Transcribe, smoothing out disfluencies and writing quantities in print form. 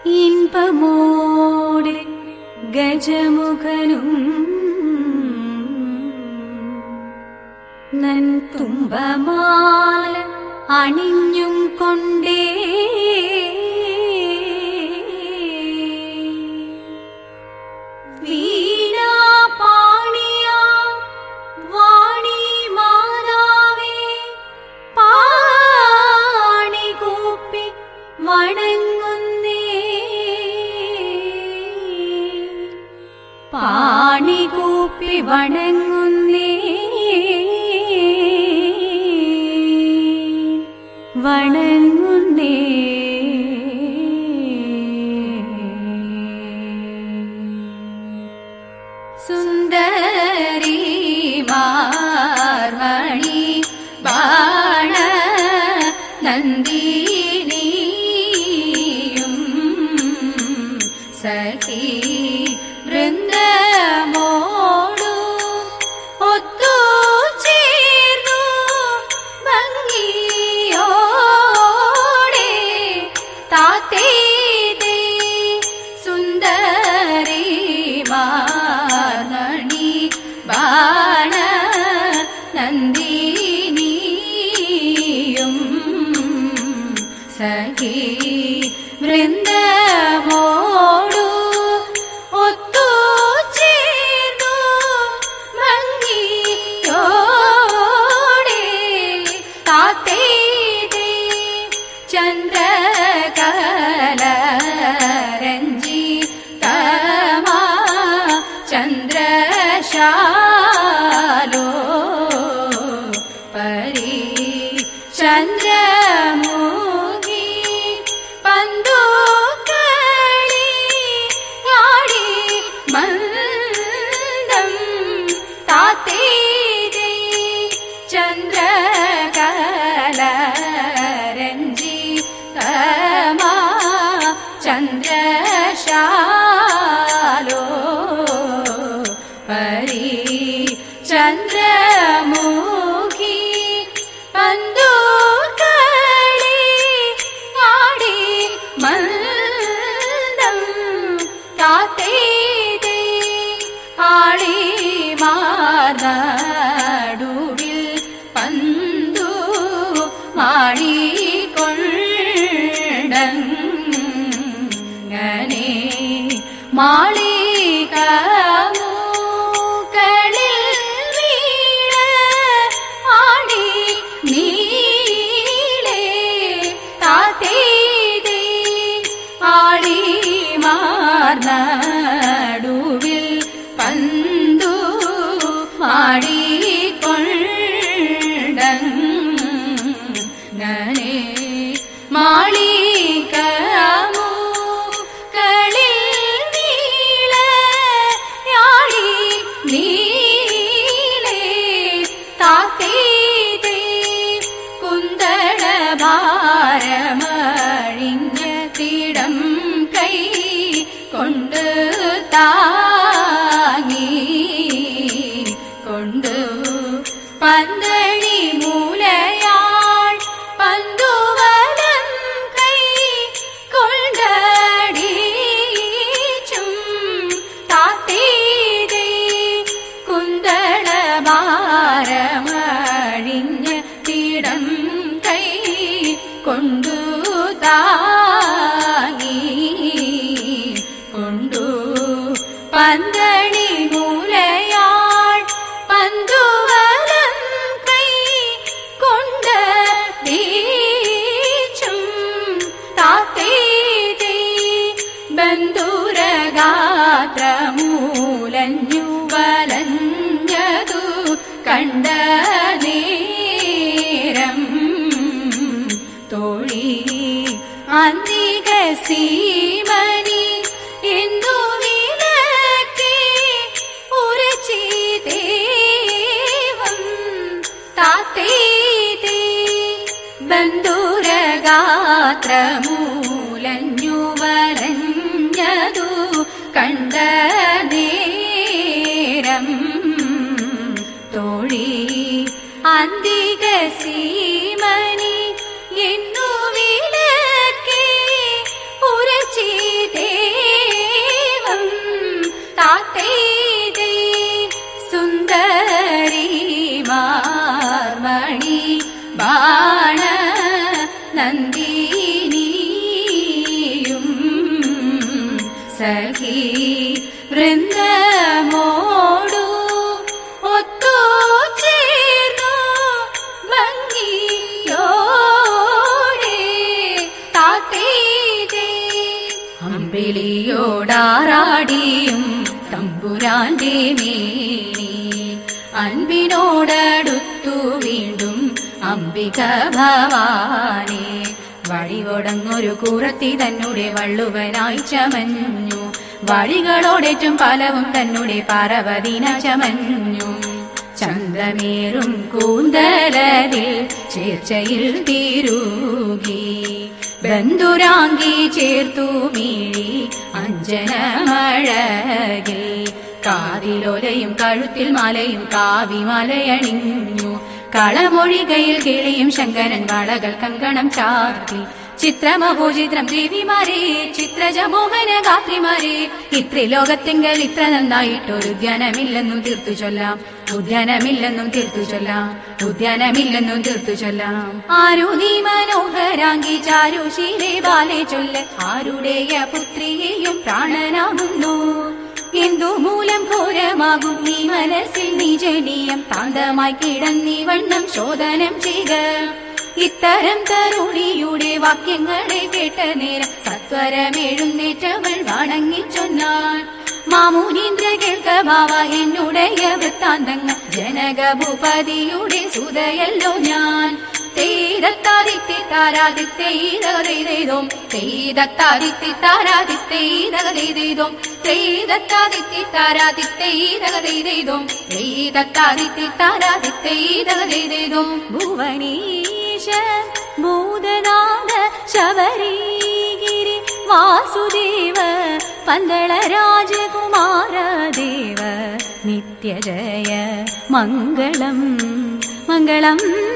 ഇൻപമോടെ ഗജമുഖനും നൻ തുമ്പമാല അണിഞ്ഞും കൊണ്ടേ വീണാപാണിയാ വാണി മാതാവേ പാണികൂപ്പി വണങ്ങുന്നേ പാണികൂപ്പി വണങ്ങുന്നേ വണങ്ങുന്നേ സുന്ദരി മാർമണി ബാണ നന്ദിനിയും സഖി വൃന്ദമോടു ഒത്തു ചേർന്നു ഭംഗിയോടെ താത്തേ സുന്ദരി മാർമണി ബാണ നന്ദിനിയും സഖി വൃന്ദമോടു ഒത്തു ചേർന്നു ഭംഗിയോടെ താത്തേ ചന്ദ്രകലരഞ്ജിതമാ ചന്ദ്രശാലോ പരി ചന്ദ്രമുഖി പന്തുകളി യാടി മന്ദം താത്തേ ചന്ദ്രകലരഞ്ജിതമാ ചന്ദ്രശാലോ പരി ചന്ദ്രമുഖി പന്തുകളി ആടി മന്ദം താത്തേ ആടി മാർനടുവിൽ പന്തു മാടിക്കൊണ്ടങ്ങനെ മാളികമുകളിൽ വീണ ആടി നീളേ താത്തേ ആടി മാർനടുവിൽ പന്തു മാടിക്കൊണ്ടങ്ങനെ മാളികമുകളിൽ വീണ യാടി നീളേ താത്തേ കുന്തളഭാരമഴിഞ്ഞ തിടം കൈ കൊണ്ട് താങ്ങി കൊണ്ടു പന്തഴി മൂലയാൾ പന്തുവലം കൈ കൊണ്ടടിച്ചും താത്തേ കുന്തളഭാരമഴിഞ്ഞ തിടം കൈ കൊണ്ടു താങ്ങി കൊണ്ടു പന്തഴി മൂലയാൾ പന്തുവലം കൈ കൊണ്ടടിച്ചും താത്തേ ബന്ധുരഗാത്രമൂലഞ്ഞു വലഞ്ഞതു കണ്ട നേരം തോഴി അന്തിക സീമനി എന്തു വിലക്കി ഉരച്ചിദേവം താത്തേ ബന്ധുരഗാത്രമൂലഞ്ഞു വലഞ്ഞതു കണ്ട നേരം തോഴി അന്തിക സീമനി എന്നു വിലക്കി ഉരച്ചി ബാണ നന്ദിനിയും സഖി വൃന്ദമോടു ഒത്തു ചേർന്നു ഭംഗിയോടെ താത്തേതേ അമ്പിളിയോടാറാടിയും തമ്പുരാന്റെ മേനി അൻപിനോടടുത്തു വീണ്ടും അംബിക ഭവാനെ വഴികൊടങ്ങൊരു കൂറത്തി തന്നെ വള്ളുവനായി ചമഞ്ഞു വഴികളോടേറ്റും പലവും തന്നെ പാർവതിന ചമഞ്ഞു ചന്തമേറും കൂന്തലതിൽ ചേർച്ചയിൽ തിരുകി ബന്ധുരാങ്കി ചേർത്തു മീഴി അഞ്ജനമഴകിൽ കാതിലൊലയും കഴുത്തിൽ മാലയും കാവിമലയണിഞ്ഞു കളമൊഴികയിൽ കിളിയും ശങ്കരൻ വളകൾ കങ്കണം ചാർത്തി ചിത്രമഹോചിത്രം ദേവിമാരെ ചിത്രജമോഹന ഗാത്രിമാരെ ഇത്രലോകത്തിങ്കൽ ഇത്ര നന്നായിട്ടൊരു ഉദ്യാനമില്ലെന്നും തീർത്തു ചൊല്ലാം ഉദ്യാനമില്ലെന്നും തീർത്തു ചൊല്ലാം ഉദ്യാനമില്ലെന്നും തീർത്തു ചൊല്ലാം ആരു നീ മനോഹരാങ്കി ചാരുശീലേ ബാലെ ചൊല്ല് ആരുടെയ പുത്രിയെയും പ്രാണനാകുന്നു എന്തു മൂലം ഘോരമാകും നീ മനസ്സിൽ നീജനീയം താന്തമായി കിടന്നീ വണ്ണം ശോധനം ചെയ്യുക ഇത്തരം തരുണിയുടെ വാക്യങ്ങളെ കേട്ട നേരം സത്വരമെഴുന്നേറ്റവൾ വണങ്ങി ചൊന്നാൻ മാമുനീന്ദ്ര കേൾക്ക ഭാവ എന്നുടയ വൃത്താന്തങ്ങൾ ജനകഭൂപതിയുടെ സുതയല്ലോ ഞാൻ തേദത്താദിത്തി താരാദിത്തേതകതേതേതോം തേദത്താദിത്തി താരാദിത്തേതകതേതേതോം തേദത്താദിത്തി താരാദിത്തേതകതേതേതോം തേദത്താദിത്തി താരാദിത്തേതകതേതേതോം ഭുവനീശ ഭൂതനാഥ ശബരീഗിരി വാസുദേവ പന്തള രാജകുമാര ദേവ നിത്യജയ മംഗളം മംഗളം